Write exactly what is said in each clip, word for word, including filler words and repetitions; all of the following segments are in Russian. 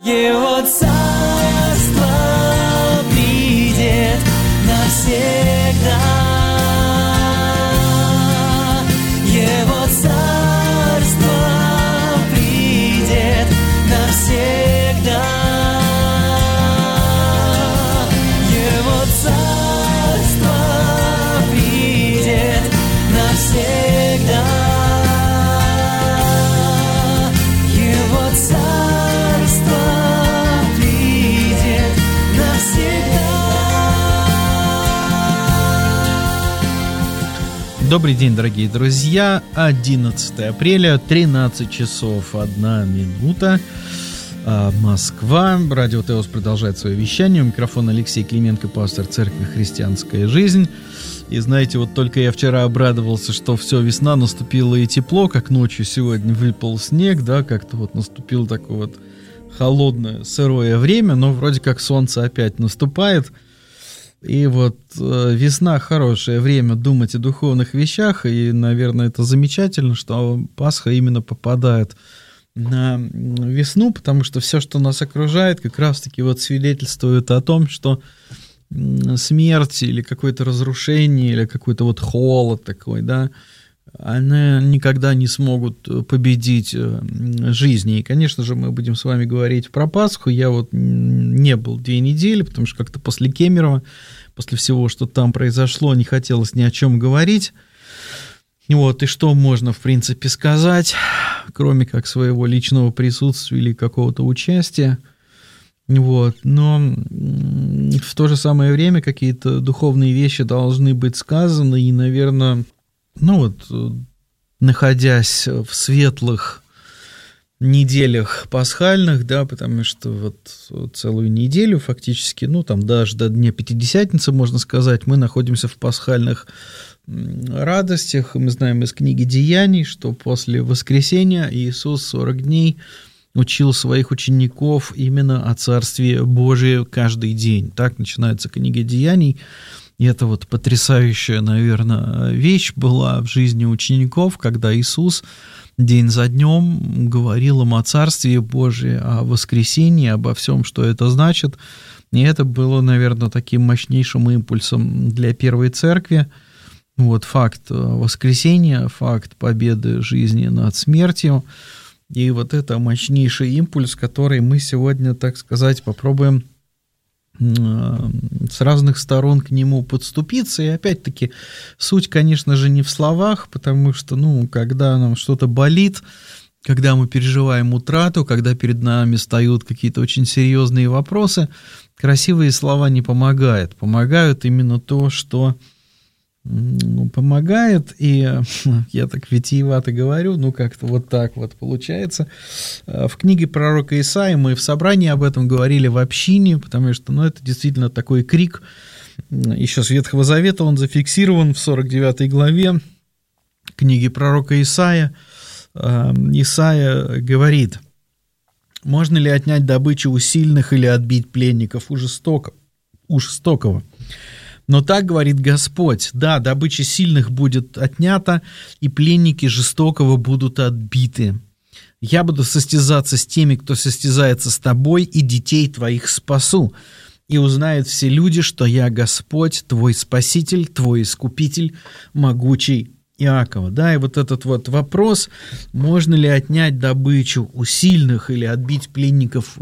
Его царство придет навсегда. Его царство придет навсегда. Его царство придет навсегда. Его царство придет навсегда. Добрый день, дорогие друзья. одиннадцатое апреля, тринадцать часов одна минута. Москва. Радио Теос продолжает свое вещание. У микрофона Алексей Клименко, пастор Церкви Христианская Жизнь. И знаете, вот только я вчера обрадовался, что все, весна наступила и тепло, как ночью сегодня выпал снег, да, как-то вот наступило такое вот холодное, сырое время, но вроде как солнце опять наступает. И вот э, весна — хорошее время думать о духовных вещах, и, наверное, это замечательно, что Пасха именно попадает на весну, потому что все, что нас окружает, как раз-таки вот свидетельствует о том, что смерть или какое-то разрушение, или какой-то вот холод такой, да, они никогда не смогут победить жизни. И, конечно же, мы будем с вами говорить про Пасху. Я вот не был две недели, потому что как-то после Кемерово, после всего, что там произошло, не хотелось ни о чем говорить. Вот, и что можно, в принципе, сказать, кроме как своего личного присутствия или какого-то участия. Вот, но в то же самое время какие-то духовные вещи должны быть сказаны, и, наверное, ну вот, находясь в светлых неделях пасхальных, да, потому что вот целую неделю фактически, ну там даже до Дня Пятидесятницы, можно сказать, мы находимся в пасхальных радостях. Мы знаем из книги Деяний, что после воскресения Иисус сорок дней учил своих учеников именно о Царстве Божие каждый день. Так начинается книга Деяний. И это вот потрясающая, наверное, вещь была в жизни учеников, когда Иисус день за днем говорил им о Царстве Божие, о воскресении, обо всем, что это значит. И это было, наверное, таким мощнейшим импульсом для Первой Церкви. Вот факт воскресения, факт победы жизни над смертью. И вот это мощнейший импульс, который мы сегодня, так сказать, попробуем с разных сторон к нему подступиться. И опять-таки суть, конечно же, не в словах, потому что, ну, когда нам что-то болит, когда мы переживаем утрату, когда перед нами встают какие-то очень серьезные вопросы, красивые слова не помогают. Помогают именно то, что ну, помогает, и я так витиевато говорю, ну как-то вот так вот получается. В книге пророка Исаии мы в собрании об этом говорили в общине, потому что, ну, это действительно такой крик, еще с Ветхого Завета, он зафиксирован в сорок девятой главе книги пророка Исаия. Исаия говорит: «Можно ли отнять добычу у сильных или отбить пленников у жестокого? У жестокого? Но так говорит Господь: да, добыча сильных будет отнята, и пленники жестокого будут отбиты. Я буду состязаться с теми, кто состязается с тобой, и детей твоих спасу. И узнают все люди, что я Господь, твой Спаситель, твой Искупитель, могучий Иакова». Да, и вот этот вот вопрос, можно ли отнять добычу у сильных или отбить пленников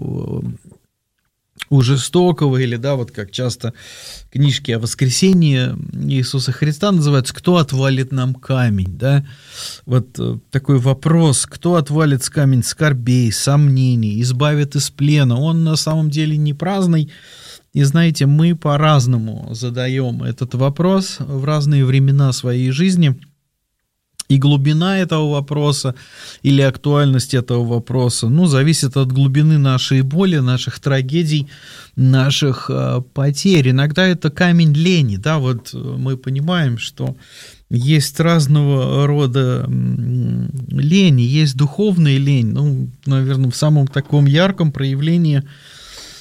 у жестокого, или, да, вот как часто книжки о воскресении Иисуса Христа называются «Кто отвалит нам камень?», да, вот такой вопрос, кто отвалит камень скорбей, сомнений, избавит из плена, он на самом деле не праздный, и знаете, мы по-разному задаем этот вопрос в разные времена своей жизни. И глубина этого вопроса или актуальность этого вопроса, ну, зависит от глубины нашей боли, наших трагедий, наших э, потерь. Иногда это камень лени, да, вот мы понимаем, что есть разного рода лени, есть духовная лень, ну, наверное, в самом таком ярком проявлении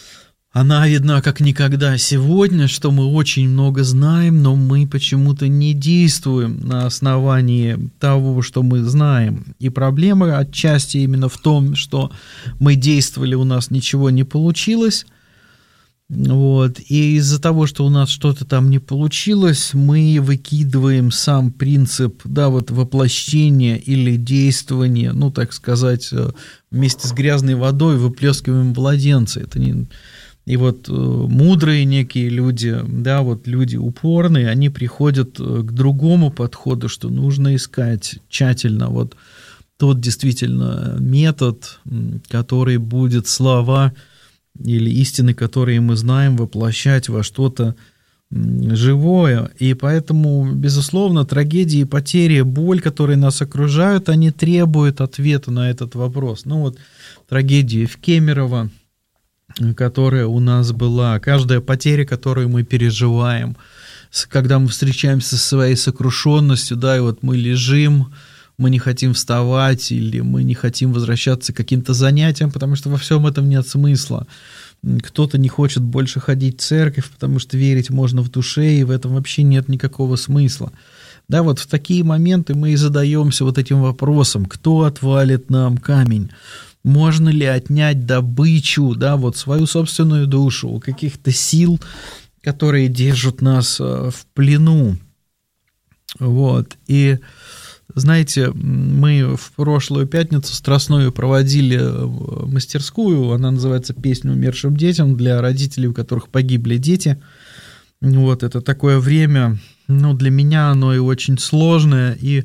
она видна как никогда сегодня, что мы очень много знаем, но мы почему-то не действуем на основании того, что мы знаем. И проблема отчасти именно в том, что мы действовали, у нас ничего не получилось. Вот. И из-за того, что у нас что-то там не получилось, мы выкидываем сам принцип, да, вот воплощения или действования, ну, так сказать, вместе с грязной водой выплескиваем младенца. Это не... И вот э, мудрые некие люди, да, вот люди упорные, они приходят к другому подходу, что нужно искать тщательно вот тот действительно метод, который будет слова или истины, которые мы знаем, воплощать во что-то живое. И поэтому, безусловно, трагедии, потери, боль, которые нас окружают, они требуют ответа на этот вопрос. Ну вот трагедия в Кемерово, которая у нас была, каждая потеря, которую мы переживаем, когда мы встречаемся со своей сокрушенностью, да, и вот мы лежим, мы не хотим вставать, или мы не хотим возвращаться к каким-то занятиям, потому что во всем этом нет смысла. Кто-то не хочет больше ходить в церковь, потому что верить можно в душе, и в этом вообще нет никакого смысла. Да, вот в такие моменты мы и задаемся вот этим вопросом, кто отвалит нам камень? Можно ли отнять добычу, да, вот свою собственную душу у каких-то сил, которые держат нас в плену? Вот. И, знаете, мы в прошлую пятницу страстную проводили мастерскую, она называется «Песня умершим детям», для родителей, у которых погибли дети. Вот, это такое время, ну, для меня оно и очень сложное, и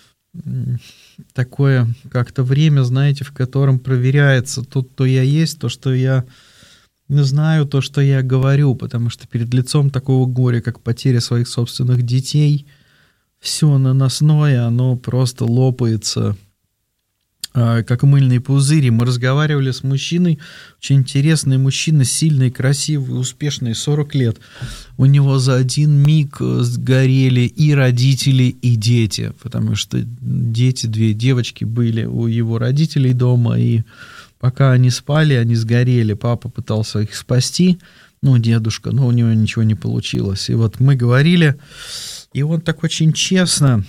такое как-то время, знаете, в котором проверяется то, кто я есть, то, что я знаю, то, что я говорю, потому что перед лицом такого горя, как потеря своих собственных детей, все наносное, оно просто лопается, как мыльный пузырь. Мы разговаривали с мужчиной, очень интересный мужчина, сильный, красивый, успешный, сорок лет. У него за один миг сгорели и родители, и дети, потому что дети, две девочки были у его родителей дома, и пока они спали, они сгорели. Папа пытался их спасти, ну, дедушка, но у него ничего не получилось. И вот мы говорили, и он так очень честно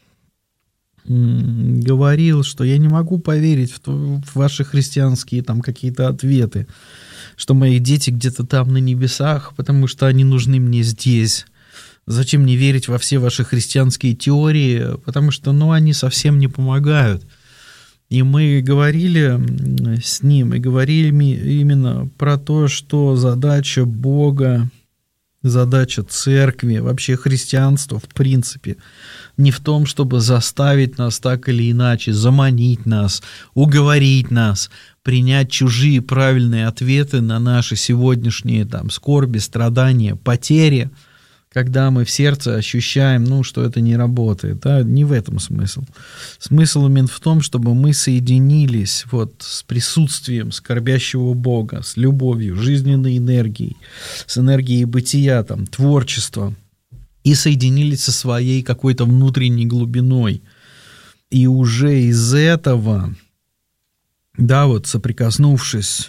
говорил, что я не могу поверить в, то, в ваши христианские там какие-то ответы, что мои дети где-то там на небесах, потому что они нужны мне здесь. Зачем мне верить во все ваши христианские теории, потому что, ну, они совсем не помогают. И мы говорили с ним, и говорили именно про то, что задача Бога, задача церкви, вообще христианства в принципе, не в том, чтобы заставить нас так или иначе, заманить нас, уговорить нас, принять чужие правильные ответы на наши сегодняшние там скорби, страдания, потери, когда мы в сердце ощущаем, ну, что это не работает. Да? Не в этом смысл. Смысл именно в том, чтобы мы соединились вот с присутствием скорбящего Бога, с любовью, жизненной энергией, с энергией бытия, там, творчества, и соединились со своей какой-то внутренней глубиной. И уже из этого, да, вот соприкоснувшись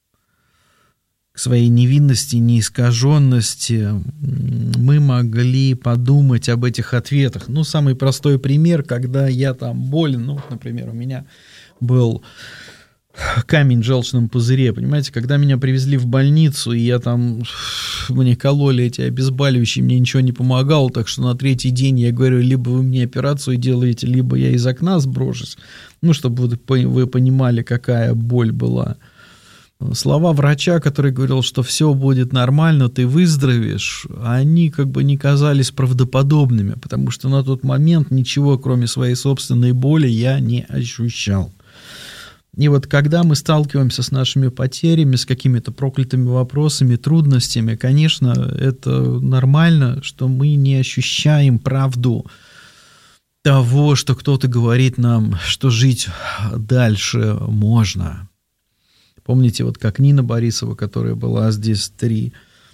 к своей невинности, неискаженности, мы могли подумать об этих ответах. Ну, самый простой пример, когда я там болен, ну, например, у меня был камень в желчном пузыре, понимаете, когда меня привезли в больницу, и я там, мне кололи эти обезболивающие, мне ничего не помогало, так что на третий день я говорю, либо вы мне операцию делаете, либо я из окна сброшусь, ну, чтобы вы понимали, какая боль была. Слова врача, который говорил, что все будет нормально, ты выздоровеешь, они как бы не казались правдоподобными, потому что на тот момент ничего, кроме своей собственной боли, я не ощущал. И вот когда мы сталкиваемся с нашими потерями, с какими-то проклятыми вопросами, трудностями, конечно, это нормально, что мы не ощущаем правду того, что кто-то говорит нам, что жить дальше можно. Помните, вот как Нина Борисова, которая была здесь три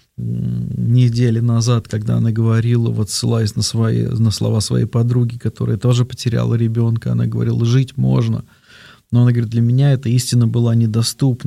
недели назад, когда она говорила, вот ссылаясь на, свои, на слова своей подруги, которая тоже потеряла ребенка, она говорила, жить можно. Но она говорит, для меня эта истина была недоступна.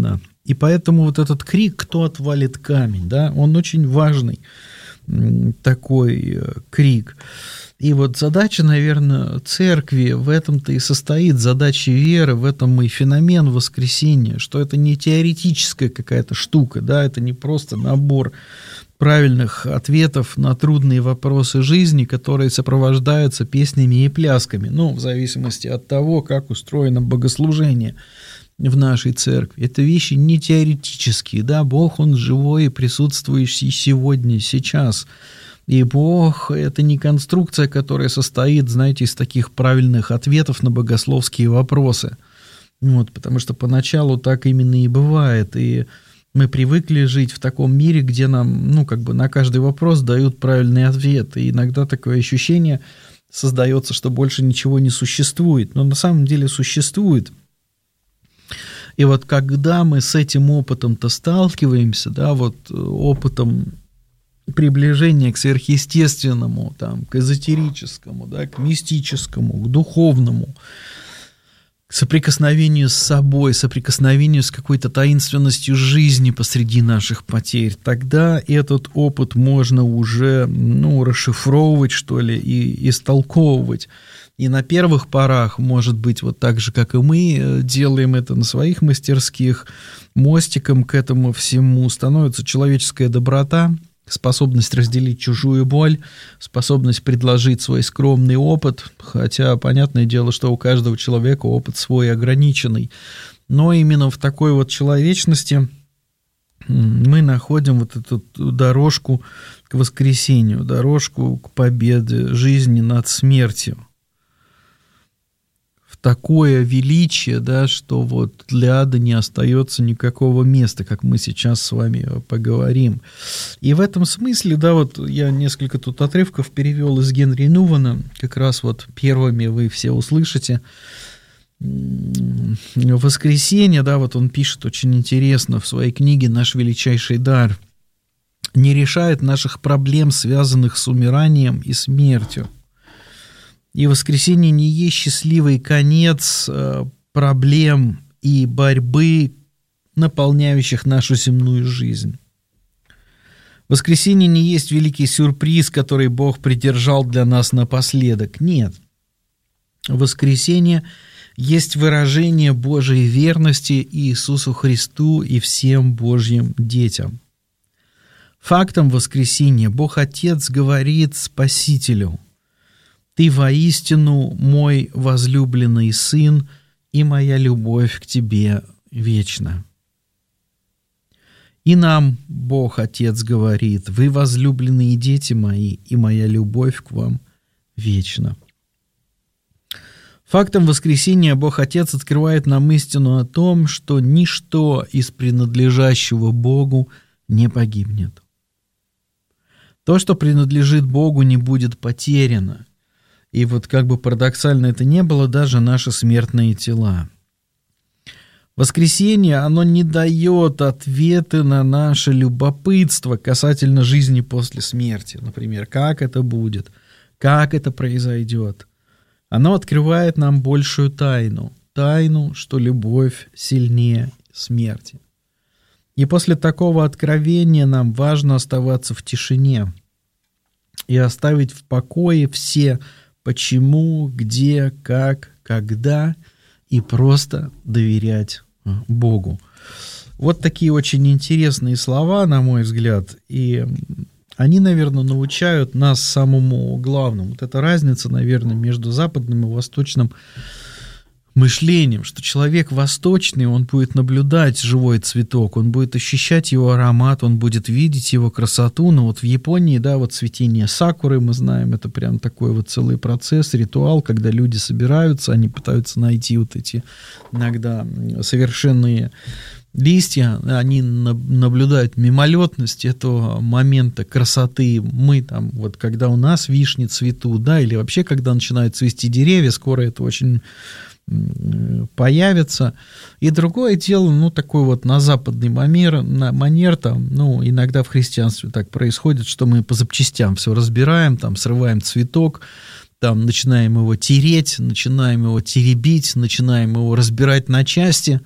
И поэтому вот этот крик «Кто отвалит камень?», да, он очень важный такой крик. И вот задача, наверное, церкви в этом-то и состоит, задача веры, в этом и феномен воскресения, что это не теоретическая какая-то штука, да, это не просто набор правильных ответов на трудные вопросы жизни, которые сопровождаются песнями и плясками, ну, в зависимости от того, как устроено богослужение в нашей церкви. Это вещи не теоретические, да, Бог, Он живой и присутствующий сегодня, сейчас. И Бог – это не конструкция, которая состоит, знаете, из таких правильных ответов на богословские вопросы. Вот, потому что поначалу так именно и бывает. И мы привыкли жить в таком мире, где нам, ну, как бы на каждый вопрос дают правильный ответ. И иногда такое ощущение создается, что больше ничего не существует. Но на самом деле существует. И вот когда мы с этим опытом-то сталкиваемся, да, вот опытом приближение к сверхъестественному, там, к эзотерическому, да, к мистическому, к духовному, к соприкосновению с собой, соприкосновению с какой-то таинственностью жизни посреди наших потерь, тогда этот опыт можно уже, ну, расшифровывать, что ли, и истолковывать. И на первых порах, может быть, вот так же, как и мы делаем это на своих мастерских, мостиком к этому всему становится человеческая доброта, способность разделить чужую боль, способность предложить свой скромный опыт, хотя, понятное дело, что у каждого человека опыт свой ограниченный, но именно в такой вот человечности мы находим вот эту дорожку к воскресению, дорожку к победе жизни над смертью. Такое величие, да, что вот для ада не остается никакого места, как мы сейчас с вами поговорим. И в этом смысле, да, вот я несколько тут отрывков перевел из Генри Нувана, как раз вот первыми вы все услышите. Воскресенье, да, вот он пишет очень интересно в своей книге «Наш величайший дар», не решает наших проблем, связанных с умиранием и смертью. И воскресенье не есть счастливый конец проблем и борьбы, наполняющих нашу земную жизнь. Воскресенье не есть великий сюрприз, который Бог придержал для нас напоследок. Нет. Воскресенье есть выражение Божьей верности Иисусу Христу и всем Божьим детям. Фактом воскресения Бог Отец говорит Спасителю: «Ты воистину мой возлюбленный Сын, и моя любовь к тебе вечна». И нам Бог Отец говорит: «Вы возлюбленные дети мои, и моя любовь к вам вечна». Фактом воскресения Бог Отец открывает нам истину о том, что ничто из принадлежащего Богу не погибнет. То, что принадлежит Богу, не будет потеряно. И вот как бы парадоксально это не было, даже наши смертные тела. Воскресение, оно не дает ответы на наше любопытство касательно жизни после смерти. Например, как это будет, как это произойдет. Оно открывает нам большую тайну. Тайну, что любовь сильнее смерти. И после такого откровения нам важно оставаться в тишине и оставить в покое все почему, где, как, когда, и просто доверять Богу. Вот такие очень интересные слова, на мой взгляд, и они, наверное, научают нас самому главному. Вот эта разница, наверное, между западным и восточным мышлением, что человек восточный, он будет наблюдать живой цветок, он будет ощущать его аромат, он будет видеть его красоту. Но вот в Японии, да, вот цветение сакуры, мы знаем, это прям такой вот целый процесс, ритуал, когда люди собираются, они пытаются найти вот эти иногда совершенные листья, они наблюдают мимолетность этого момента красоты. Мы там, вот когда у нас вишни цветут, да, или вообще когда начинают цвести деревья, скоро это очень появится. И другое дело, ну, такой вот на западный манер, на манер там, ну, иногда в христианстве так происходит, что мы по запчастям все разбираем, там, срываем цветок, там, начинаем его тереть, начинаем его теребить, начинаем его разбирать на части,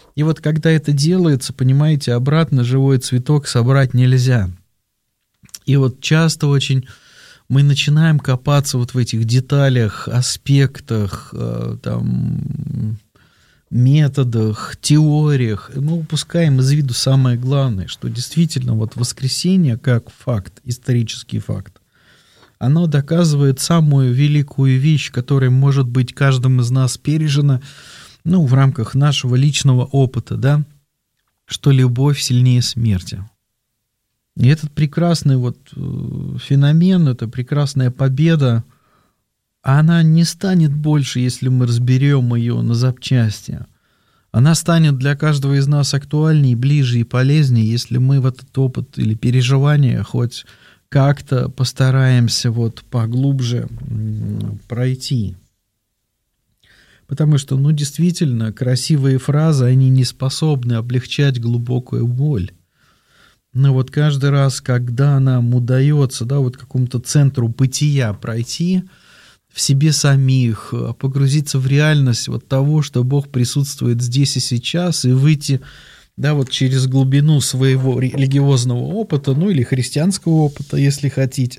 И вот когда это делается, понимаете, обратно живой цветок собрать нельзя. И вот часто очень мы начинаем копаться вот в этих деталях, аспектах, там, методах, теориях, и мы упускаем из виду самое главное, что действительно вот воскресение как факт, исторический факт, оно доказывает самую великую вещь, которая может быть каждым из нас пережена, ну, в рамках нашего личного опыта, да, что любовь сильнее смерти. И этот прекрасный вот феномен, эта прекрасная победа, она не станет больше, если мы разберем ее на запчасти. Она станет для каждого из нас актуальнее, ближе и полезнее, если мы в этот опыт или переживание хоть как-то постараемся вот поглубже пройти. Потому что, ну, действительно, красивые фразы, они не способны облегчать глубокую боль. Но вот каждый раз, когда нам удается, да, вот к какому-то центру бытия пройти, в себе самих, погрузиться в реальность вот того, что Бог присутствует здесь и сейчас, и выйти, да, вот через глубину своего религиозного опыта, ну или христианского опыта, если хотите,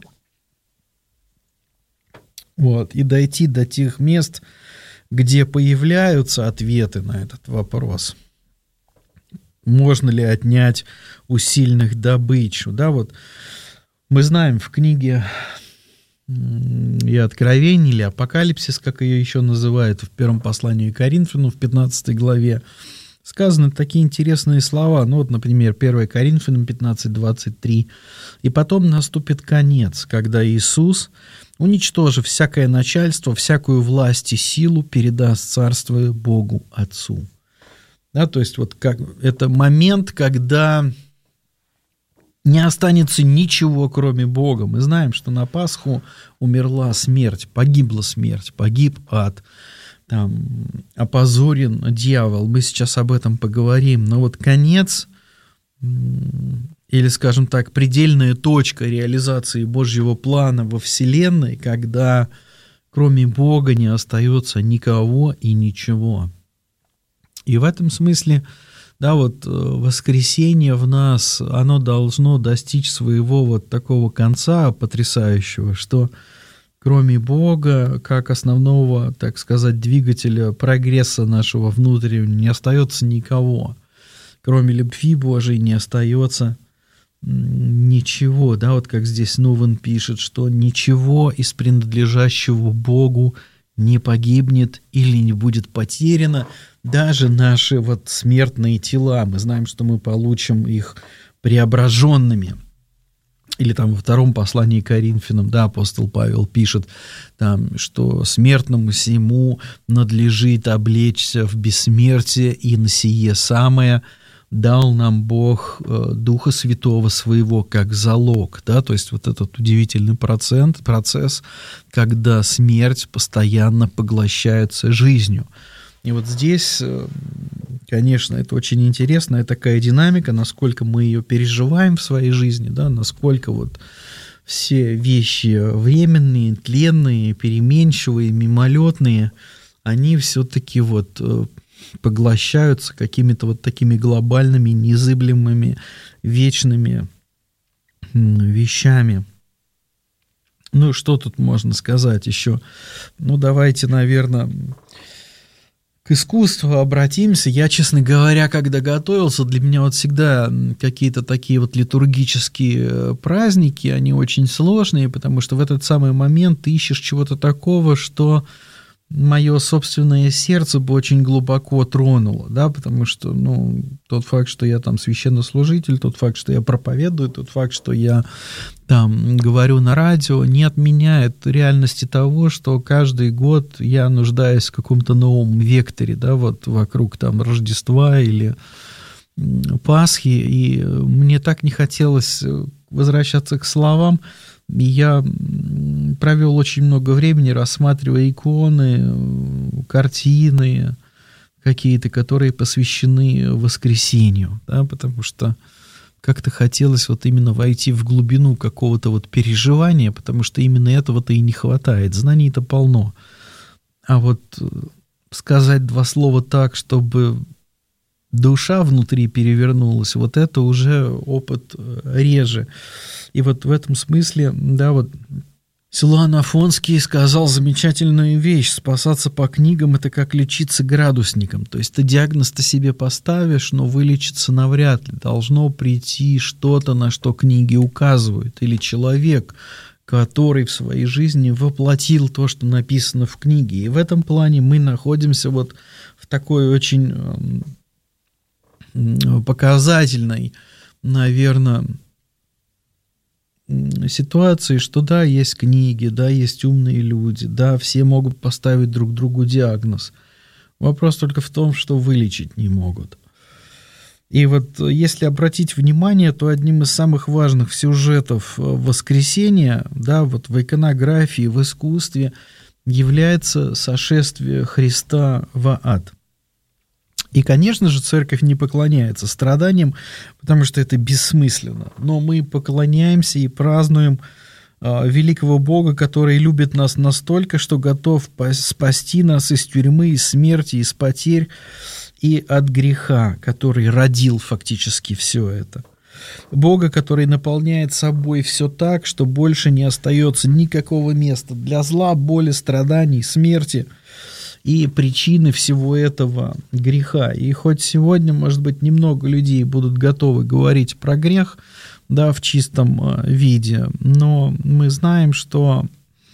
вот, и дойти до тех мест, где появляются ответы на этот вопрос. Можно ли отнять у сильных добычу? Да, вот мы знаем в книге и Откровение, или Апокалипсис, как ее еще называют, в первом послании к Коринфянам, в пятнадцатой главе, сказаны такие интересные слова. Ну вот, например, первое Коринфянам пятнадцать двадцать три. «И потом наступит конец, когда Иисус, уничтожив всякое начальство, всякую власть и силу, передаст царство Богу Отцу». Да, то есть вот как, это момент, когда не останется ничего, кроме Бога. Мы знаем, что на Пасху умерла смерть, погибла смерть, погиб ад, там, опозорен дьявол. Мы сейчас об этом поговорим. Но вот конец, или, скажем так, предельная точка реализации Божьего плана во Вселенной, когда кроме Бога не остается никого и ничего. И в этом смысле, да, вот воскресение в нас, оно должно достичь своего вот такого конца потрясающего, что кроме Бога, как основного, так сказать, двигателя прогресса нашего внутреннего, не остается никого. Кроме любви Божией не остается ничего, да, вот как здесь Нувен пишет, что ничего из принадлежащего Богу не погибнет или не будет потеряно, даже наши вот смертные тела. Мы знаем, что мы получим их преображенными. Или там во втором послании к Коринфянам, да, апостол Павел пишет, там, что смертному сему надлежит облечься в бессмертие, и на сие самое дал нам Бог э, Духа Святого Своего как залог, да, то есть вот этот удивительный процент, процесс, когда смерть постоянно поглощается жизнью. И вот здесь, конечно, это очень интересная такая динамика, насколько мы ее переживаем в своей жизни, да, насколько вот все вещи временные, тленные, переменчивые, мимолетные, они все-таки вот поглощаются какими-то вот такими глобальными, незыблемыми, вечными вещами. Ну, что тут можно сказать еще? Ну, давайте, наверное, к искусству обратимся. Я, честно говоря, когда готовился, для меня вот всегда какие-то такие вот литургические праздники, они очень сложные, потому что в этот самый момент ты ищешь чего-то такого, что мое собственное сердце бы очень глубоко тронуло, да, потому что, ну, тот факт, что я там священнослужитель, тот факт, что я проповедую, тот факт, что я там говорю на радио, не отменяет реальности того, что каждый год я нуждаюсь в каком-то новом векторе, да, вот вокруг там Рождества или Пасхи, и мне так не хотелось возвращаться к словам. Я провел очень много времени, рассматривая иконы, картины какие-то, которые посвящены воскресению, да, потому что как-то хотелось вот именно войти в глубину какого-то вот переживания, потому что именно этого-то и не хватает, знаний-то полно. А вот сказать два слова так, чтобы душа внутри перевернулась, вот это уже опыт реже. И вот в этом смысле, да, вот Силуан Афонский сказал замечательную вещь: спасаться по книгам — это как лечиться градусником. То есть ты диагноз-то себе поставишь, но вылечиться навряд ли. Должно прийти что-то, на что книги указывают, или человек, который в своей жизни воплотил то, что написано в книге. И в этом плане мы находимся вот в такой очень показательной, наверное, ситуации, что да, есть книги, да, есть умные люди, да, все могут поставить друг другу диагноз. Вопрос только в том, что вылечить не могут. И вот если обратить внимание, то одним из самых важных сюжетов воскресения, да, вот в иконографии, в искусстве является сошествие Христа в ад. И, конечно же, церковь не поклоняется страданиям, потому что это бессмысленно. Но мы поклоняемся и празднуем э, великого Бога, который любит нас настолько, что готов спасти нас из тюрьмы, из смерти, из потерь и от греха, который родил фактически все это. Бога, который наполняет собой все так, что больше не остается никакого места для зла, боли, страданий, смерти и причины всего этого греха. И хоть сегодня, может быть, немного людей будут готовы говорить про грех, да, в чистом виде, но мы знаем, что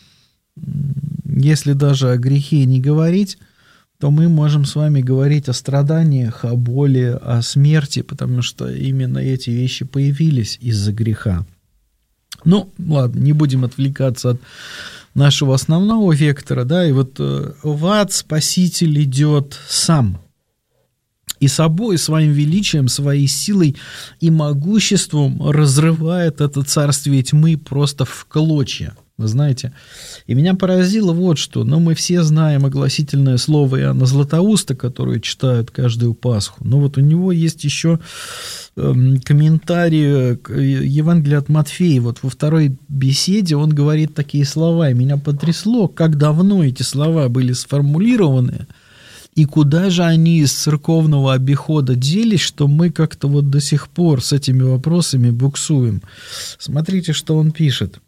если даже о грехе не говорить, то мы можем с вами говорить о страданиях, о боли, о смерти, потому что именно эти вещи появились из-за греха. Ну, ладно, не будем отвлекаться от нашего основного вектора, да, и вот э, в ад Спаситель идет сам, и собой, своим величием, своей силой и могуществом разрывает это царствие тьмы просто в клочья, вы знаете. И меня поразило вот что, но мы все знаем огласительное слово Иоанна Златоуста, которое читают каждую Пасху, но вот у него есть еще комментарий к Евангелию от Матфея. Вот во второй беседе он говорит такие слова, и меня потрясло, как давно эти слова были сформулированы, и куда же они из церковного обихода делись, что мы как-то вот до сих пор с этими вопросами буксуем. Смотрите, что он пишет.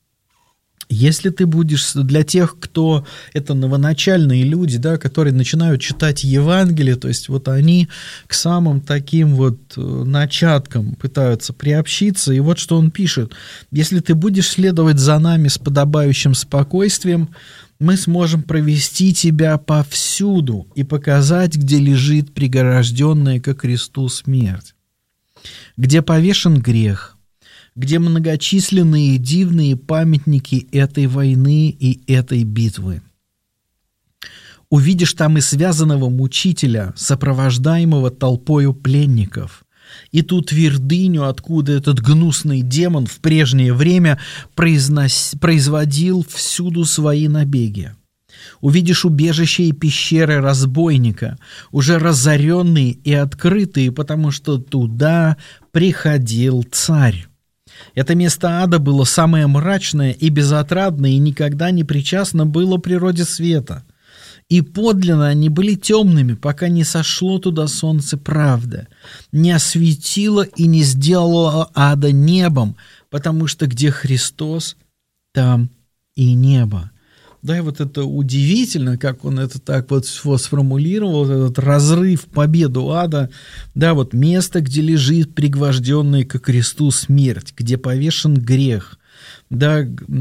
Если ты будешь, для тех, кто, это новоначальные люди, да, которые начинают читать Евангелие, то есть вот они к самым таким вот начаткам пытаются приобщиться, и вот что он пишет: если ты будешь следовать за нами с подобающим спокойствием, мы сможем провести тебя повсюду и показать, где лежит пригорожденная ко кресту смерть, где повешен грех, где многочисленные дивные памятники этой войны и этой битвы. Увидишь там и связанного мучителя, сопровождаемого толпою пленников, и ту твердыню, откуда этот гнусный демон в прежнее время произнос... производил всюду свои набеги. Увидишь убежища и пещеры разбойника, уже разоренные и открытые, потому что туда приходил царь. Это место ада было самое мрачное и безотрадное, и никогда не причастно было природе света. И подлинно они были темными, пока не сошло туда солнце правды, не осветило и не сделало ада небом, потому что где Христос, там и небо. Да, и вот это удивительно, как он это так вот сформулировал, этот разрыв, победу ада, да, вот место, где лежит пригвожденный ко кресту смерть, где повешен грех, да,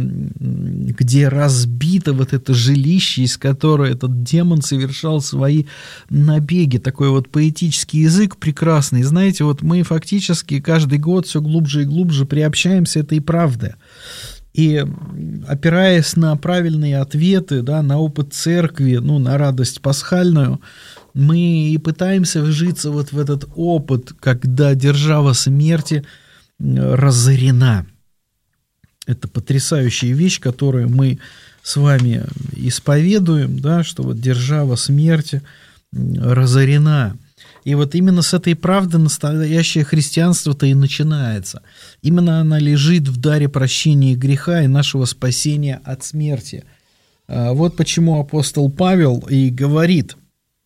где разбито вот это жилище, из которого этот демон совершал свои набеги, такой вот поэтический язык прекрасный. Знаете, вот мы фактически каждый год все глубже и глубже приобщаемся этой правде. И опираясь на правильные ответы, да, на опыт церкви, ну, на радость пасхальную, мы и пытаемся вжиться вот в этот опыт, когда держава смерти разорена. Это потрясающая вещь, которую мы с вами исповедуем, да, что вот держава смерти разорена. И вот именно с этой правды настоящее христианство-то и начинается. Именно она лежит в даре прощения греха и нашего спасения от смерти. Вот почему апостол Павел и говорит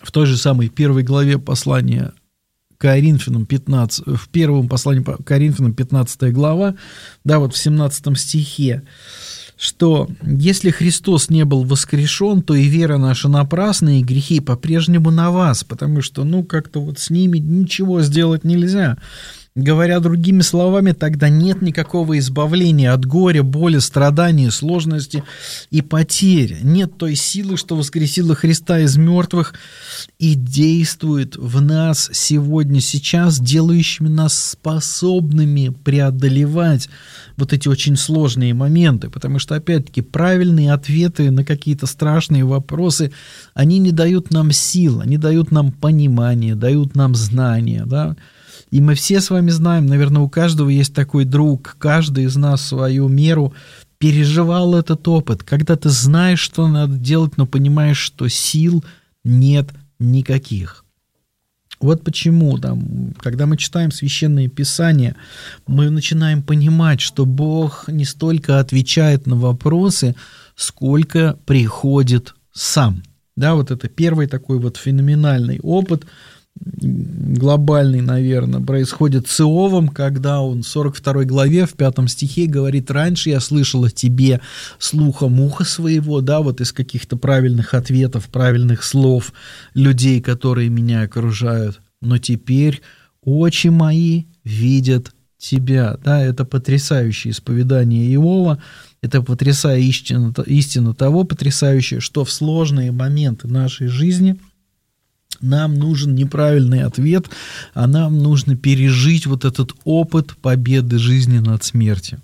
в той же самой первой главе послания Коринфянам пятнадцать, в первом послании Коринфянам пятнадцатая глава, да, вот в семнадцатом стихе, что если Христос не был воскрешен, то и вера наша напрасна, и грехи по-прежнему на вас, потому что, ну, как-то вот с ними ничего сделать нельзя. Говоря другими словами, тогда нет никакого избавления от горя, боли, страданий, сложности и потерь. Нет той силы, что воскресила Христа из мертвых и действует в нас сегодня, сейчас, делающими нас способными преодолевать вот эти очень сложные моменты. Потому что, опять-таки, правильные ответы на какие-то страшные вопросы, они не дают нам сил, они дают нам понимание, дают нам знания, да. И мы все с вами знаем, наверное, у каждого есть такой друг, каждый из нас в свою меру переживал этот опыт, когда ты знаешь, что надо делать, но понимаешь, что сил нет никаких. Вот почему, там, когда мы читаем Священное Писание, мы начинаем понимать, что Бог не столько отвечает на вопросы, сколько приходит сам. Да, вот это первый такой вот феноменальный опыт, глобальный, наверное, происходит с Иовом, когда он в сорок второй главе, в пятом стихе говорит: «Раньше я слышал о тебе слухом уха своего», да, вот из каких-то правильных ответов, правильных слов людей, которые меня окружают, «но теперь очи мои видят тебя». Да, это потрясающее исповедание Иова, это потрясающая истина, истина того потрясающая, что в сложные моменты нашей жизни нам нужен неправильный ответ, а нам нужно пережить вот этот опыт победы жизни над смертью.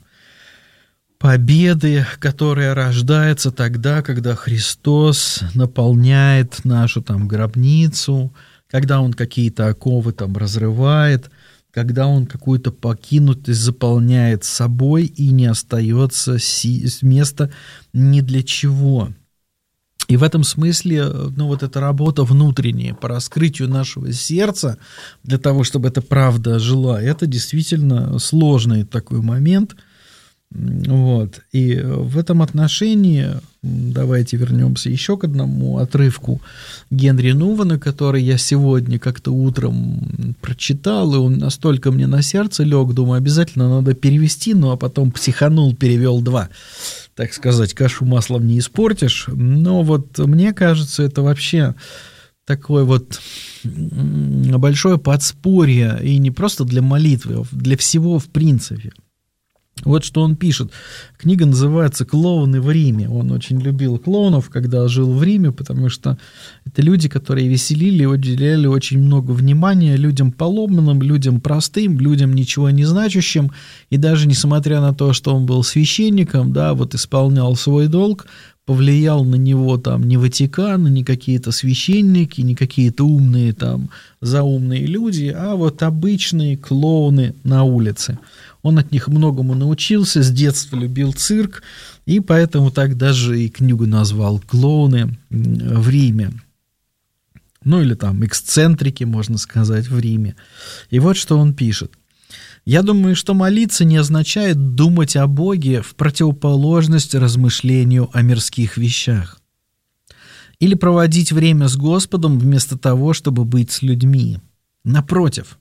Победы, которая рождается тогда, когда Христос наполняет нашу там гробницу, когда Он какие-то оковы там разрывает, когда Он какую-то покинутость заполняет собой и не остается места ни для чего. И в этом смысле, ну, вот эта работа внутренняя по раскрытию нашего сердца, для того, чтобы эта правда жила, это действительно сложный такой момент. Вот. И в этом отношении давайте вернемся еще к одному отрывку Генри Нувана, который я сегодня как-то утром прочитал, и он настолько мне на сердце лег, думаю, обязательно надо перевести, ну а потом психанул, перевел два. Так сказать, кашу маслом не испортишь. Но вот мне кажется, это вообще такое вот большое подспорье, и не просто для молитвы, а для всего в принципе. Вот что он пишет. Книга называется «Клоуны в Риме». Он очень любил клоунов, когда жил в Риме, потому что это люди, которые веселили, уделяли очень много внимания людям поломанным, людям простым, людям ничего не значащим. И даже несмотря на то, что он был священником, да, вот исполнял свой долг, повлиял на него там не Ватикан, не какие-то священники, не какие-то умные там заумные люди, а вот обычные клоуны на улице. Он от них многому научился, с детства любил цирк, и поэтому так даже и книгу назвал «Клоуны в Риме». Ну или там эксцентрики, можно сказать, в Риме. И вот что он пишет. «Я думаю, что молиться не означает думать о Боге в противоположность размышлению о мирских вещах. Или проводить время с Господом вместо того, чтобы быть с людьми. Напротив,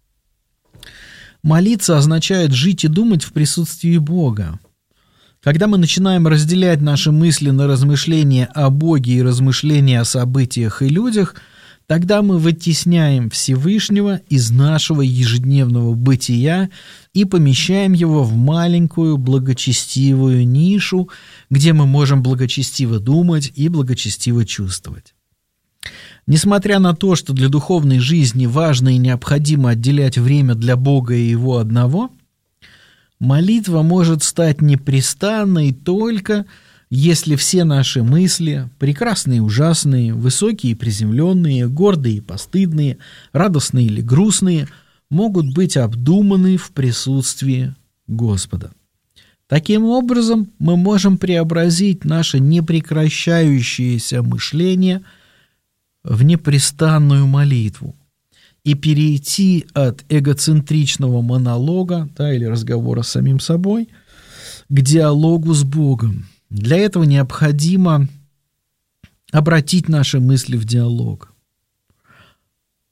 молиться означает жить и думать в присутствии Бога. Когда мы начинаем разделять наши мысли на размышления о Боге и размышления о событиях и людях, тогда мы вытесняем Всевышнего из нашего ежедневного бытия и помещаем его в маленькую благочестивую нишу, где мы можем благочестиво думать и благочестиво чувствовать. Несмотря на то, что для духовной жизни важно и необходимо отделять время для Бога и Его одного, молитва может стать непрестанной только если все наши мысли, прекрасные и ужасные, высокие и приземленные, гордые и постыдные, радостные или грустные, могут быть обдуманы в присутствии Господа. Таким образом, мы можем преобразить наше непрекращающееся мышление в непрестанную молитву и перейти от эгоцентричного монолога, да, или разговора с самим собой к диалогу с Богом. Для этого необходимо обратить наши мысли в диалог.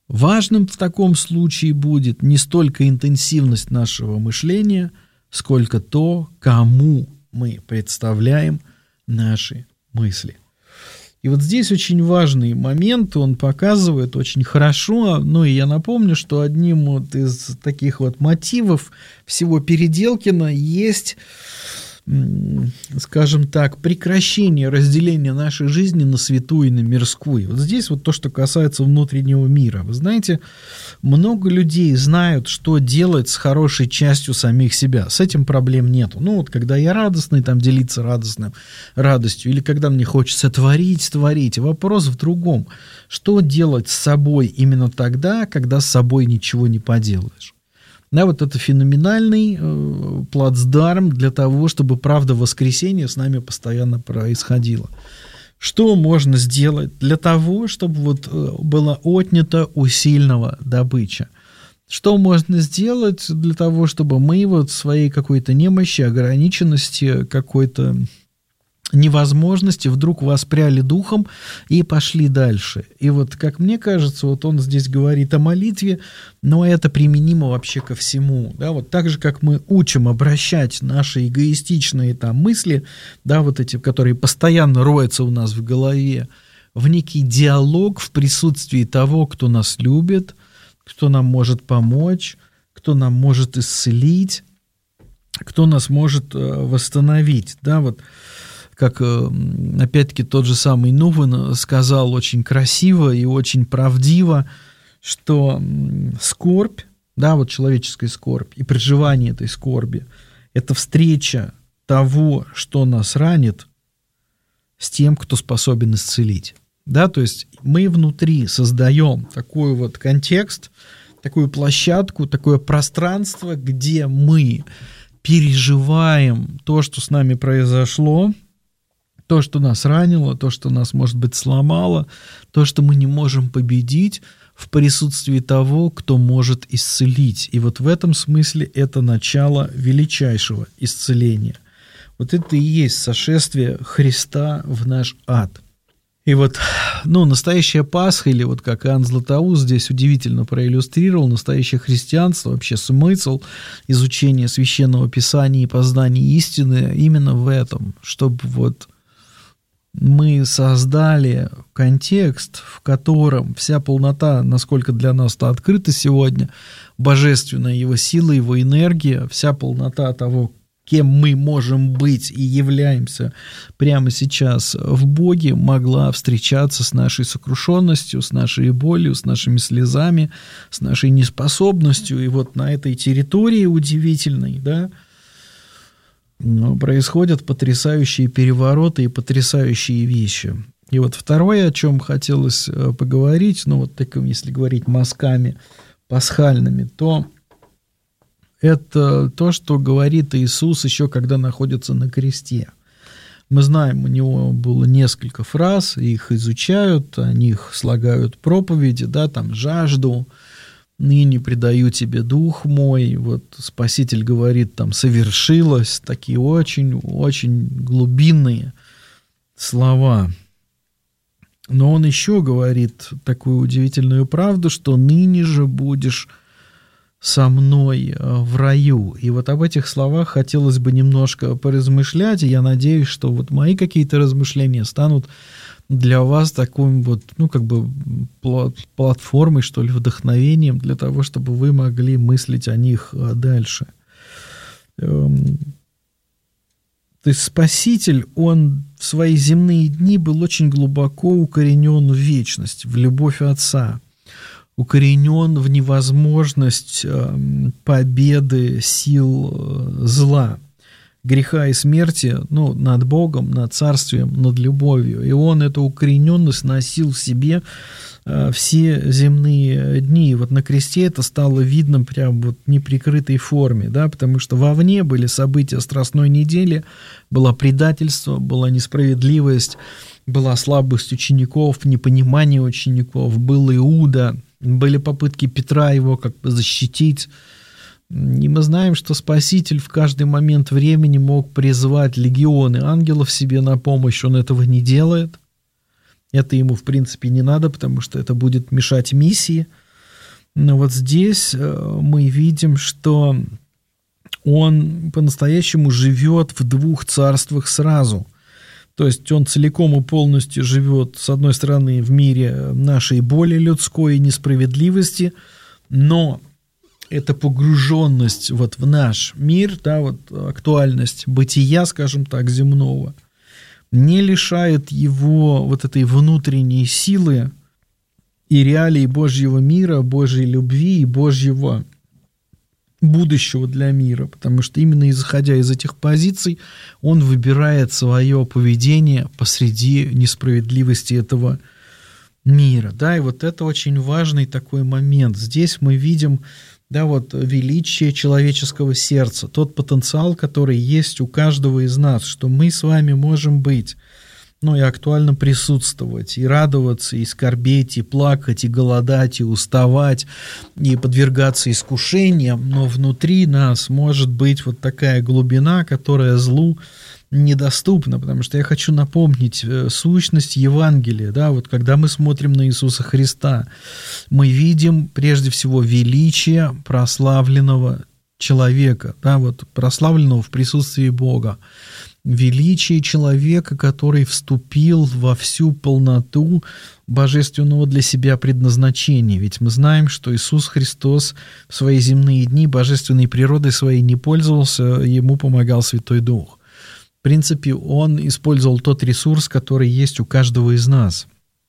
Важным в таком случае будет не столько интенсивность нашего мышления, сколько то, кому мы представляем наши мысли. И вот здесь очень важный момент, он показывает очень хорошо, ну и я напомню, что одним вот из таких вот мотивов всего Переделкина есть, скажем так, прекращение разделения нашей жизни на святую и на мирскую. Вот здесь вот то, что касается внутреннего мира. Вы знаете, много людей знают, что делать с хорошей частью самих себя. С этим проблем нету. Ну вот, когда я радостный, там делиться радостным, радостью, или когда мне хочется творить, творить. Вопрос в другом. Что делать с собой именно тогда, когда с собой ничего не поделаешь? Да, вот это феноменальный э, плацдарм для того, чтобы правда воскресения с нами постоянно происходила. Что можно сделать для того, чтобы вот э, была отнята у сильного добыча? Что можно сделать для того, чтобы мы вот своей какой-то немощи, ограниченности, какой-то невозможности вдруг воспряли духом и пошли дальше. И вот, как мне кажется, вот он здесь говорит о молитве, но это применимо вообще ко всему. Да, вот так же, как мы учим обращать наши эгоистичные там мысли, да, вот эти, которые постоянно роются у нас в голове, в некий диалог в присутствии того, кто нас любит, кто нам может помочь, кто нам может исцелить, кто нас может восстановить. Да, вот как, опять-таки, тот же самый Нувен сказал очень красиво и очень правдиво, что скорбь, да, вот человеческая скорбь и проживание этой скорби – это встреча того, что нас ранит, с тем, кто способен исцелить. Да, то есть мы внутри создаем такой вот контекст, такую площадку, такое пространство, где мы переживаем то, что с нами произошло, то, что нас ранило, то, что нас, может быть, сломало, то, что мы не можем победить, в присутствии того, кто может исцелить. И вот в этом смысле это начало величайшего исцеления. Вот это и есть сошествие Христа в наш ад. И вот, ну, настоящая Пасха, или вот как Иоанн Златоуст здесь удивительно проиллюстрировал, настоящее христианство, вообще смысл изучения Священного Писания и познания истины именно в этом, чтобы вот мы создали контекст, в котором вся полнота, насколько для нас-то открыта сегодня, божественная его сила, его энергия, вся полнота того, кем мы можем быть и являемся прямо сейчас в Боге, могла встречаться с нашей сокрушенностью, с нашей болью, с нашими слезами, с нашей неспособностью. И вот на этой территории удивительной, да, происходят потрясающие перевороты и потрясающие вещи. И вот второе, о чем хотелось поговорить, ну вот таким, если говорить мазками пасхальными, то это то, что говорит Иисус еще когда находится на кресте. Мы знаем, у него было несколько фраз, их изучают, о них слагают проповеди, да, там жажду, ныне предаю тебе дух мой, вот Спаситель говорит, там совершилось, такие очень-очень глубинные слова. Но он еще говорит такую удивительную правду, что ныне же будешь со мной в раю. И вот об этих словах хотелось бы немножко поразмышлять, и я надеюсь, что вот мои какие-то размышления станут для вас таким вот, ну, как бы платформой, что ли, вдохновением для того, чтобы вы могли мыслить о них дальше. То есть Спаситель, он в свои земные дни был очень глубоко укоренен в вечность, в любовь Отца, укоренен в невозможность победы сил зла, греха и смерти, ну, над Богом, над Царствием, над любовью. И он эту укорененность носил в себе э, все земные дни. И вот на кресте это стало видно прям вот в неприкрытой форме, да, потому что вовне были события Страстной недели, было предательство, была несправедливость, была слабость учеников, непонимание учеников, был Иуда, были попытки Петра его как бы защитить. И мы знаем, что Спаситель в каждый момент времени мог призвать легионы ангелов себе на помощь. Он этого не делает. Это ему, в принципе, не надо, потому что это будет мешать миссии. Но вот здесь мы видим, что он по-настоящему живет в двух царствах сразу. То есть он целиком и полностью живет, с одной стороны, в мире нашей боли людской и несправедливости, но эта погруженность вот в наш мир, да, вот актуальность бытия, скажем так, земного, не лишает его вот этой внутренней силы и реалий Божьего мира, Божьей любви и Божьего будущего для мира, потому что именно исходя из этих позиций он выбирает свое поведение посреди несправедливости этого мира, да, и вот это очень важный такой момент. Здесь мы видим, да, вот величие человеческого сердца, тот потенциал, который есть у каждого из нас, что мы с вами можем быть, ну, и актуально присутствовать, и радоваться, и скорбеть, и плакать, и голодать, и уставать, и подвергаться искушениям, но внутри нас может быть вот такая глубина, которая злу недоступна, потому что я хочу напомнить сущность Евангелия, да, вот когда мы смотрим на Иисуса Христа, мы видим прежде всего величие прославленного человека, да, вот прославленного в присутствии Бога, величие человека, который вступил во всю полноту божественного для себя предназначения. Ведь мы знаем, что Иисус Христос в свои земные дни божественной природой своей не пользовался, ему помогал Святой Дух. В принципе, он использовал тот ресурс, который есть у каждого из нас.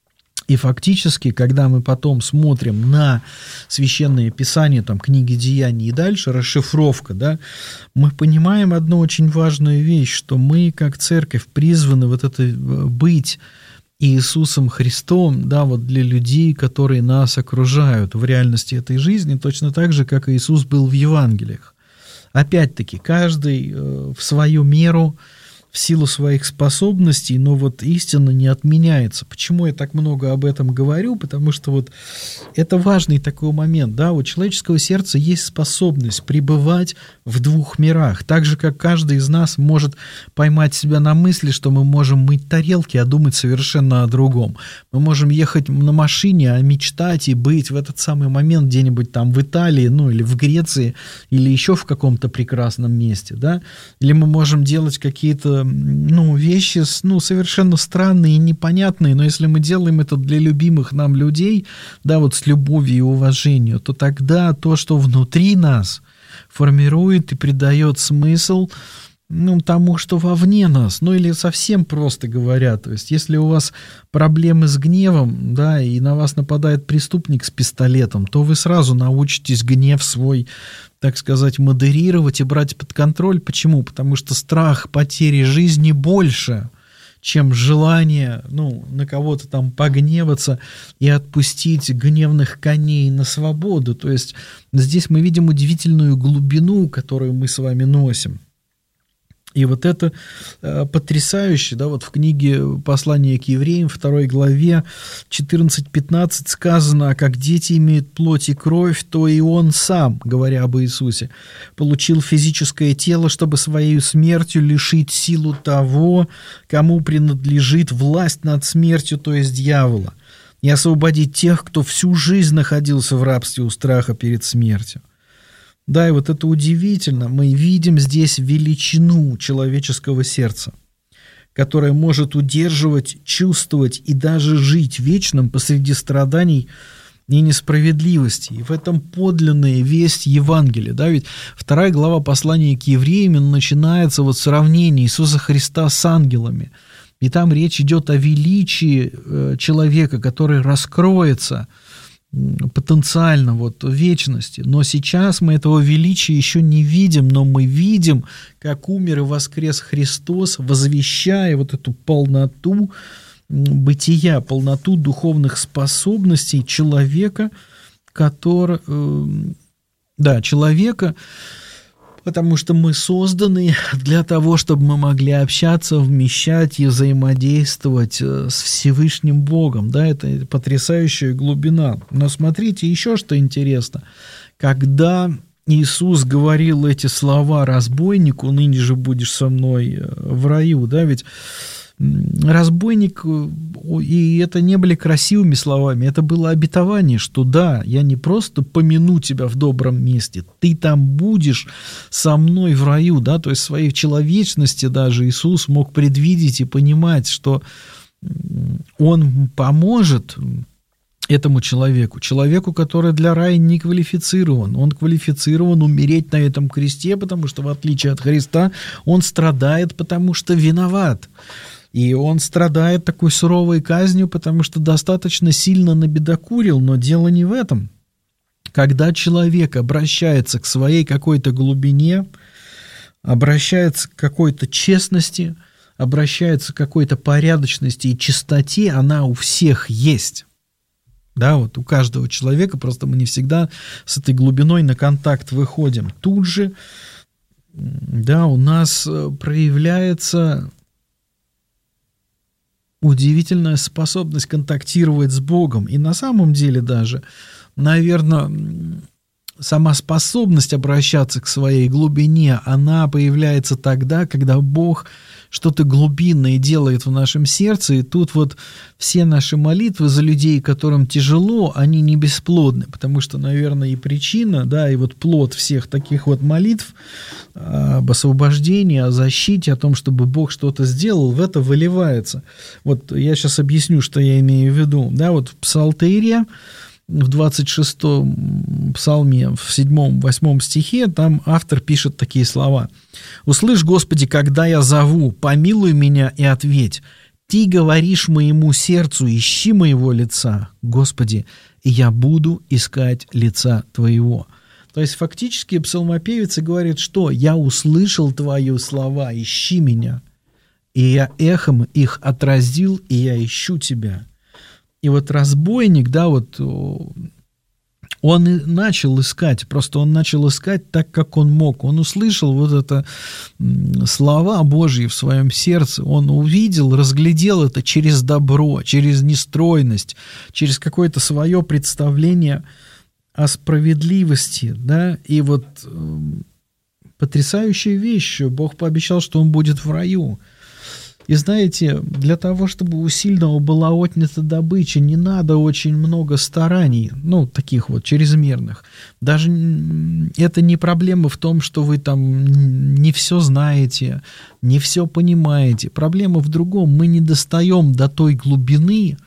И фактически, когда мы потом смотрим на священные писания, там, книги Деяний и дальше, расшифровка, да, мы понимаем одну очень важную вещь, что мы, как церковь, призваны вот это быть Иисусом Христом, да, вот для людей, которые нас окружают в реальности этой жизни, точно так же, как Иисус был в Евангелиях. Опять-таки, каждый в свою меру, в силу своих способностей, но вот истина не отменяется. Почему я так много об этом говорю? Потому что вот это важный такой момент, да, у человеческого сердца есть способность пребывать в двух мирах, так же, как каждый из нас может поймать себя на мысли, что мы можем мыть тарелки, а думать совершенно о другом. Мы можем ехать на машине, а мечтать и быть в этот самый момент где-нибудь там в Италии, ну, или в Греции, или еще в каком-то прекрасном месте, да, или мы можем делать какие-то ну, вещи, ну, совершенно странные и непонятные, но если мы делаем это для любимых нам людей, да, вот с любовью и уважением, то тогда то, что внутри нас формирует и придает смысл, ну, тому, что вовне нас, ну, или совсем просто говоря, то есть, если у вас проблемы с гневом, да, и на вас нападает преступник с пистолетом, то вы сразу научитесь гнев свой, так сказать, модерировать и брать под контроль. Почему? Потому что страх потери жизни больше, чем желание, ну, на кого-то там погневаться и отпустить гневных коней на свободу. То есть, здесь мы видим удивительную глубину, которую мы с вами носим. И вот это э, потрясающе, да, вот в книге «Послание к евреям» второй главе четырнадцать пятнадцать сказано: «А как дети имеют плоть и кровь, то и он сам, говоря об Иисусе, получил физическое тело, чтобы своей смертью лишить силу того, кому принадлежит власть над смертью, то есть дьявола, и освободить тех, кто всю жизнь находился в рабстве у страха перед смертью». Да, и вот это удивительно. Мы видим здесь величину человеческого сердца, которое может удерживать, чувствовать и даже жить вечным посреди страданий и несправедливости. И в этом подлинная весть Евангелия. Да, ведь вторая глава послания к евреям начинается вот с сравнения Иисуса Христа с ангелами. И там речь идет о величии человека, который раскроется потенциально вот в вечности. Но сейчас мы этого величия еще не видим, но мы видим, как умер и воскрес Христос, возвещая вот эту полноту бытия, полноту духовных способностей человека, который, э, да, человека, потому что мы созданы для того, чтобы мы могли общаться, вмещать и взаимодействовать с Всевышним Богом. Да, это потрясающая глубина. Но смотрите, еще что интересно. Когда Иисус говорил эти слова разбойнику: «Ныне же будешь со мной в раю», да, ведь разбойник, и это не были красивыми словами, это было обетование, что да, я не просто помяну тебя в добром месте, ты там будешь со мной в раю, да, то есть в своей человечности даже Иисус мог предвидеть и понимать, что Он поможет этому человеку, человеку, который для рая не квалифицирован. Он квалифицирован умереть на этом кресте, потому что, в отличие от Христа, он страдает, потому что виноват. И он страдает такой суровой казнью, потому что достаточно сильно набедокурил, но дело не в этом. Когда человек обращается к своей какой-то глубине, обращается к какой-то честности, обращается к какой-то порядочности и чистоте, она у всех есть. Да, вот у каждого человека, просто мы не всегда с этой глубиной на контакт выходим. Тут же, да, у нас проявляется удивительная способность контактировать с Богом. И на самом деле даже, наверное, сама способность обращаться к своей глубине, она появляется тогда, когда Бог что-то глубинное делает в нашем сердце, и тут вот все наши молитвы за людей, которым тяжело, они не бесплодны, потому что, наверное, и причина, да, и вот плод всех таких вот молитв об освобождении, о защите, о том, чтобы Бог что-то сделал, в это выливается. Вот я сейчас объясню, что я имею в виду. Да, вот в Псалтире, в двадцать шестом псалме, в седьмом-восьмом стихе, там автор пишет такие слова. «Услышь, Господи, когда я зову, помилуй меня и ответь. Ты говоришь моему сердцу, ищи моего лица, Господи, и я буду искать лица Твоего». То есть фактически псалмопевец говорит, что «я услышал Твои слова, ищи меня, и я эхом их отразил, и я ищу Тебя». И вот разбойник, да, вот он и начал искать, просто он начал искать так, как он мог. Он услышал вот это слова Божьи в своем сердце, он увидел, разглядел это через добро, через нестройность, через какое-то свое представление о справедливости, да, и вот э, потрясающая вещь, Бог пообещал, что он будет в раю. И знаете, для того, чтобы у сильного была отнята добыча, не надо очень много стараний, ну, таких вот чрезмерных. Даже это не проблема в том, что вы там не все знаете, не все понимаете. Проблема в другом. Мы не достаем до той глубины,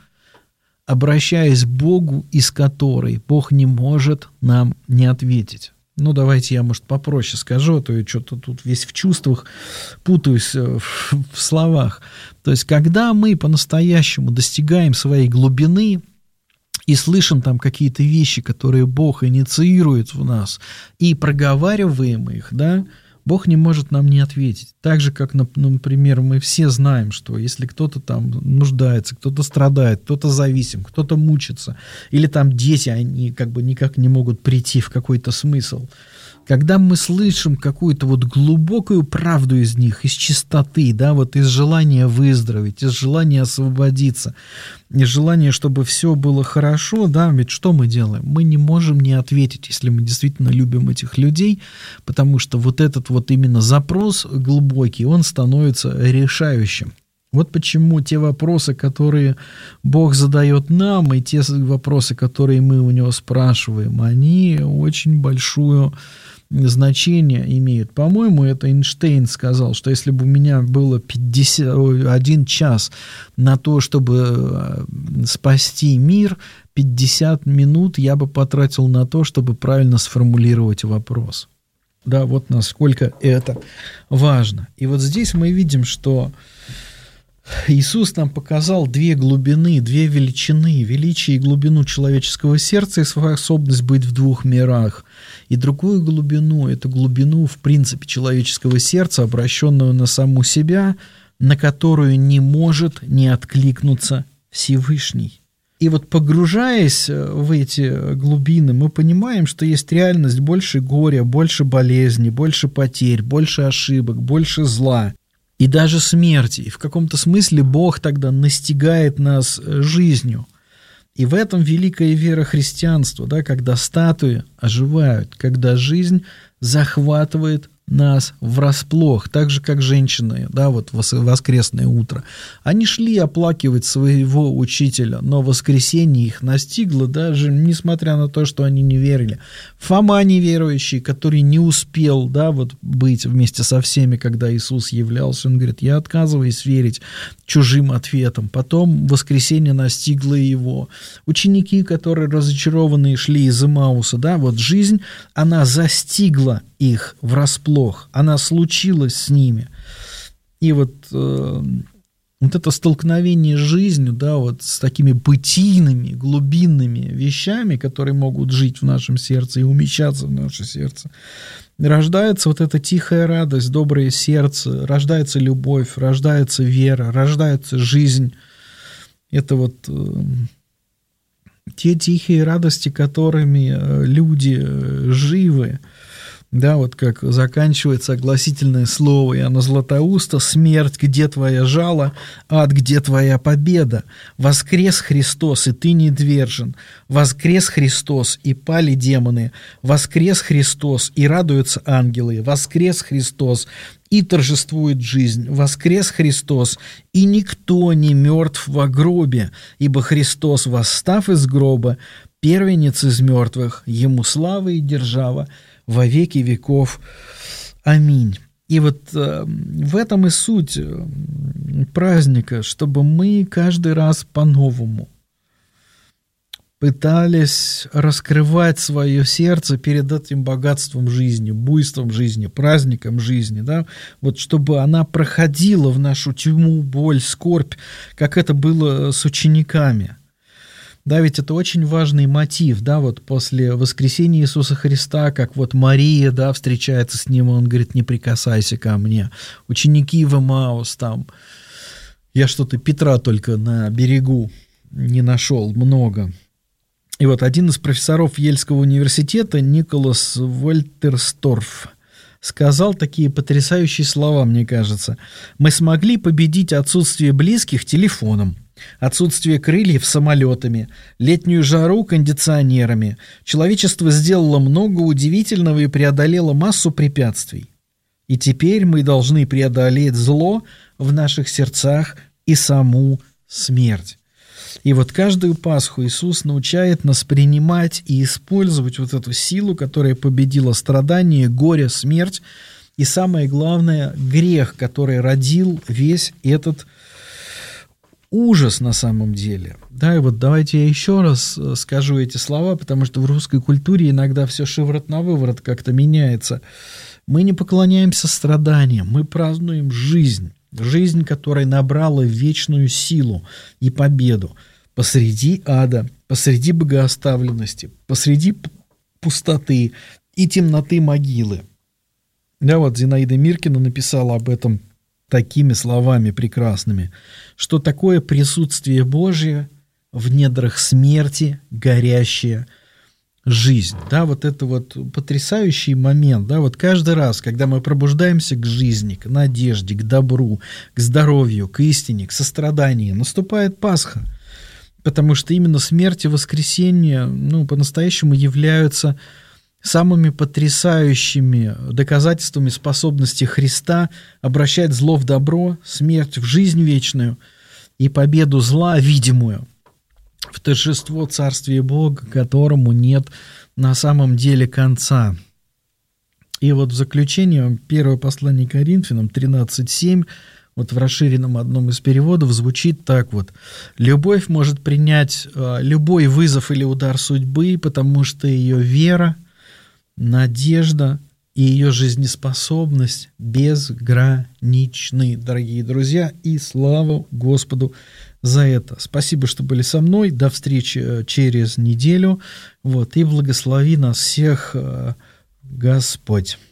обращаясь к Богу, из которой Бог не может нам не ответить. Ну, давайте я, может, попроще скажу, а то я что-то тут весь в чувствах путаюсь в, в словах. То есть, когда мы по-настоящему достигаем своей глубины и слышим там какие-то вещи, которые Бог инициирует в нас, и проговариваем их, да, Бог не может нам не ответить. Так же, как, например, мы все знаем, что если кто-то там нуждается, кто-то страдает, кто-то зависим, кто-то мучится, или там дети, они как бы никак не могут прийти в какой-то смысл. Когда мы слышим какую-то вот глубокую правду из них, из чистоты, да, вот из желания выздороветь, из желания освободиться, из желания, чтобы все было хорошо, да, ведь что мы делаем? Мы не можем не ответить, если мы действительно любим этих людей, потому что вот этот вот именно запрос глубокий, он становится решающим. Вот почему те вопросы, которые Бог задает нам, и те вопросы, которые мы у Него спрашиваем, они очень большую значение имеют. По-моему, это Эйнштейн сказал, что если бы у меня было пятьдесят один час на то, чтобы спасти мир, пятьдесят минут я бы потратил на то, чтобы правильно сформулировать вопрос. Да, вот насколько это важно. И вот здесь мы видим, что Иисус нам показал две глубины, две величины, величие и глубину человеческого сердца и способность быть в двух мирах. И другую глубину, это глубину, в принципе, человеческого сердца, обращенную на саму себя, на которую не может не откликнуться Всевышний. И вот погружаясь в эти глубины, мы понимаем, что есть реальность больше горя, больше болезни, больше потерь, больше ошибок, больше зла. И даже смерти. И в каком-то смысле Бог тогда настигает нас жизнью. И в этом великая вера христианства, да, когда статуи оживают, когда жизнь захватывает нас врасплох, так же, как женщины, да, вот воскресное утро. Они шли оплакивать своего учителя, но воскресенье их настигло, даже несмотря на то, что они не верили. Фома неверующий, который не успел, да, вот быть вместе со всеми, когда Иисус являлся, он говорит: я отказываюсь верить чужим ответам. Потом воскресенье настигло его. Ученики, которые разочарованные шли из Эмауса, да, вот жизнь, она застигла их врасплох, она случилась с ними. И вот, э, вот это столкновение с жизнью, да, вот с такими бытийными, глубинными вещами, которые могут жить в нашем сердце и умещаться в наше сердце, рождается вот эта тихая радость, доброе сердце, рождается любовь, рождается вера, рождается жизнь. Это вот э, те тихие радости, которыми люди живы. Да, вот как заканчивается огласительное слово Иоанна Златоуста: «Смерть, где твоя жало? Ад, где твоя победа? Воскрес Христос, и ты не двержен. Воскрес Христос, и пали демоны. Воскрес Христос, и радуются ангелы. Воскрес Христос, и торжествует жизнь. Воскрес Христос, и никто не мертв во гробе, ибо Христос, восстав из гроба, первенец из мертвых, ему слава и держава во веки веков. Аминь». И вот э, в этом и суть э, праздника, чтобы мы каждый раз по-новому пытались раскрывать свое сердце перед этим богатством жизни, буйством жизни, праздником жизни, да, вот чтобы она проходила в нашу тьму, боль, скорбь, как это было с учениками. Да, ведь это очень важный мотив, да, вот после воскресения Иисуса Христа, как вот Мария, да, встречается с ним, и он говорит: не прикасайся ко мне. Ученики в Эмаус там, я что-то Петра только на берегу не нашел, много. И вот один из профессоров Ельского университета, Николас Вольтерсторф, сказал такие потрясающие слова, мне кажется: мы смогли победить отсутствие близких телефоном, отсутствие крыльев самолетами, летнюю жару кондиционерами. Человечество сделало много удивительного и преодолело массу препятствий. И теперь мы должны преодолеть зло в наших сердцах и саму смерть. И вот каждую Пасху Иисус научает нас принимать и использовать вот эту силу, которая победила страдание, горе, смерть и, самое главное, грех, который родил весь этот ужас на самом деле. Да, и вот давайте я еще раз скажу эти слова, потому что в русской культуре иногда все шиворот на выворот как-то меняется. Мы не поклоняемся страданиям, мы празднуем жизнь. Жизнь, которая набрала вечную силу и победу посреди ада, посреди богооставленности, посреди пустоты и темноты могилы. Да, вот Зинаида Миркина написала об этом такими словами прекрасными, что такое присутствие Божие в недрах смерти, горящая жизнь. Да, вот это вот потрясающий момент, да, вот каждый раз, когда мы пробуждаемся к жизни, к надежде, к добру, к здоровью, к истине, к состраданию, наступает Пасха, потому что именно смерть и воскресение, ну, по-настоящему являются самыми потрясающими доказательствами способности Христа обращать зло в добро, смерть в жизнь вечную и победу зла видимую в торжество Царствия Бога, которому нет на самом деле конца. И вот в заключение первое послание Коринфянам тринадцать семь, вот в расширенном одном из переводов звучит так вот: «Любовь может принять э, любой вызов или удар судьбы, потому что ее вера, надежда и ее жизнеспособность безграничны». Дорогие друзья, и слава Господу за это. Спасибо, что были со мной. До встречи через неделю. Вот, и благослови нас всех Господь.